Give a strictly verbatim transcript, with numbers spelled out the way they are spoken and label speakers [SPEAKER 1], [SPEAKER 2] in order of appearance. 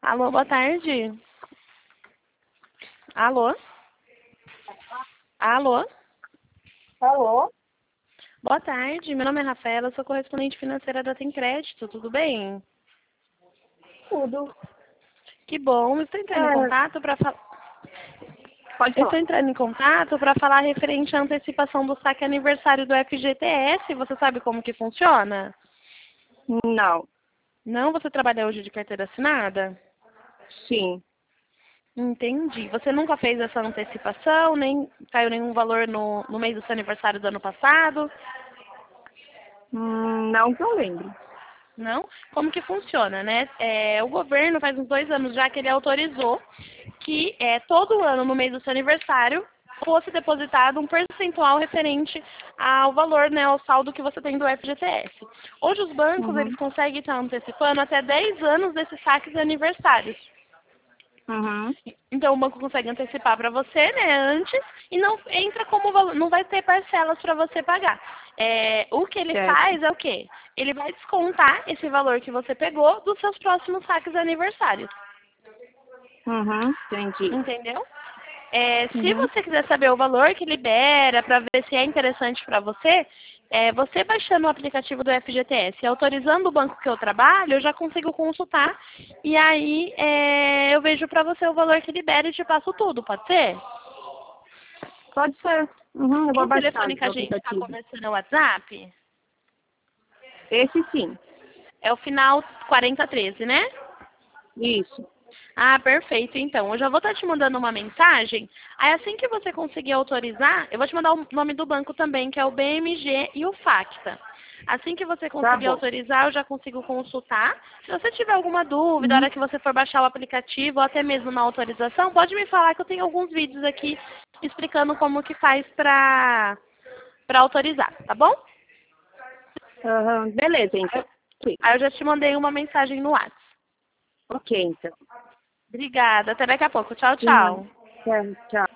[SPEAKER 1] Alô, boa tarde. Alô? Alô?
[SPEAKER 2] Alô?
[SPEAKER 1] Boa tarde, meu nome é Rafaela, sou correspondente financeira da Tem Crédito, tudo bem?
[SPEAKER 2] Tudo.
[SPEAKER 1] Que bom, estou entrando em
[SPEAKER 2] É,
[SPEAKER 1] contato para falar.
[SPEAKER 2] pode
[SPEAKER 1] Estou
[SPEAKER 2] falar.
[SPEAKER 1] entrando em contato para falar referente à antecipação do saque aniversário do F G T S. Você sabe como que funciona?
[SPEAKER 2] Não.
[SPEAKER 1] Não? Você trabalha hoje de carteira assinada?
[SPEAKER 2] Sim.
[SPEAKER 1] Entendi. Você nunca fez essa antecipação, nem caiu nenhum valor no, no mês do seu aniversário do ano passado?
[SPEAKER 2] Hum, não que eu lembre.
[SPEAKER 1] Não? Como que funciona, né? É, o governo faz uns dois anos já que ele autorizou que é, todo ano, no mês do seu aniversário, fosse depositado um percentual referente ao valor, né, ao saldo que você tem do F G T S. Hoje os bancos, eles
[SPEAKER 2] Uhum.
[SPEAKER 1] conseguem estar antecipando até dez anos desses saques de aniversários.
[SPEAKER 2] Uhum.
[SPEAKER 1] Então o banco consegue antecipar para você, né, antes, e não entra como valor, não vai ter parcelas para você pagar. É, o que ele
[SPEAKER 2] Certo.
[SPEAKER 1] faz é o quê? Ele vai descontar esse valor que você pegou dos seus próximos saques aniversários.
[SPEAKER 2] Uhum. Entendi.
[SPEAKER 1] Entendeu? É, se
[SPEAKER 2] Uhum.
[SPEAKER 1] você quiser saber o valor que libera para ver se é interessante para você, é, você baixando o aplicativo do F G T S e autorizando o banco que eu trabalho, eu já consigo consultar e aí é, eu vejo para você o valor que libera e te passo tudo, pode ser?
[SPEAKER 2] Pode ser. Uhum. Eu vou
[SPEAKER 1] Esse
[SPEAKER 2] baixar
[SPEAKER 1] telefone que
[SPEAKER 2] o
[SPEAKER 1] a gente está
[SPEAKER 2] aplicativo.
[SPEAKER 1] conversando é o WhatsApp?
[SPEAKER 2] Esse sim.
[SPEAKER 1] É o final quarenta treze, né?
[SPEAKER 2] Isso.
[SPEAKER 1] Ah, perfeito. Então, eu já vou estar te mandando uma mensagem. Aí, assim que você conseguir autorizar, eu vou te mandar o nome do banco também, que é o B M G e o Facta. Assim que você
[SPEAKER 2] Tá
[SPEAKER 1] conseguir
[SPEAKER 2] bom.
[SPEAKER 1] autorizar, eu já consigo consultar. Se você tiver alguma dúvida, na
[SPEAKER 2] Uhum.
[SPEAKER 1] hora que você for baixar o aplicativo, ou até mesmo na autorização, pode me falar que eu tenho alguns vídeos aqui explicando como que faz para para autorizar, tá bom?
[SPEAKER 2] Aham. Beleza,
[SPEAKER 1] Aí
[SPEAKER 2] então.
[SPEAKER 1] eu
[SPEAKER 2] Sim.
[SPEAKER 1] aí eu já te mandei uma mensagem no WhatsApp.
[SPEAKER 2] Ok, então.
[SPEAKER 1] Obrigada. Até daqui a pouco. Tchau,
[SPEAKER 2] Sim.
[SPEAKER 1] tchau.
[SPEAKER 2] Tchau.